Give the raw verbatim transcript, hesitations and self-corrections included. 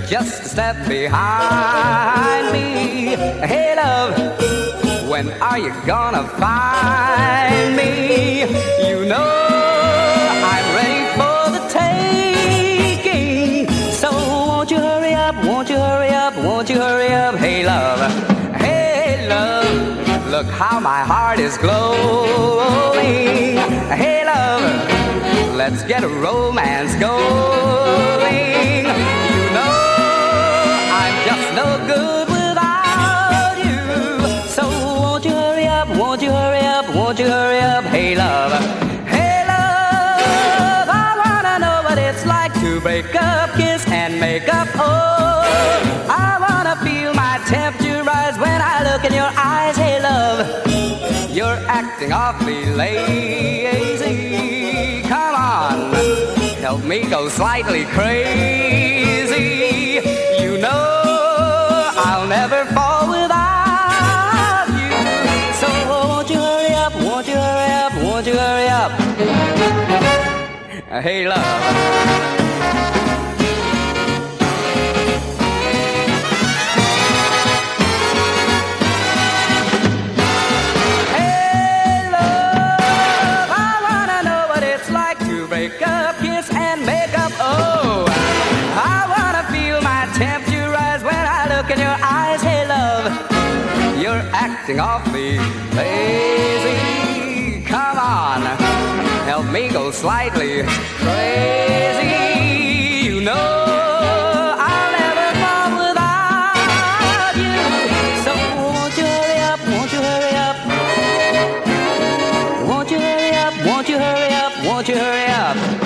just a step behind me. Hey love, when are you gonna find me? You know I'm ready for the taking. So won't you hurry up, won't you hurry up, won't you hurry up? Hey love, hey love, look how my heart is glowing. Hey love, let's get a romance going. You know I'm just no good without you. So won't you hurry up, won't you hurry up, won't you hurry up? Hey love, hey love, I wanna know what it's like to break up, kiss and make up. Oh, I wanna feel my temperature rise when I look in your eyes. Hey love, you're acting awfully lazy. Come on, help me go slightly crazy. You know I'll never fall without you. So won't you hurry up, won't you hurry up, won't you hurry up? Hey love, break up, kiss and make up. Oh, I wanna feel my temperature rise when I look in your eyes. Hey love, you're acting awfully lazy. Come on, help me go slightly crazy. You know I'll never fall without you. So won't you hurry up, won't you hurry up? Won't you hurry up, won't you hurry up, won't you hurry up?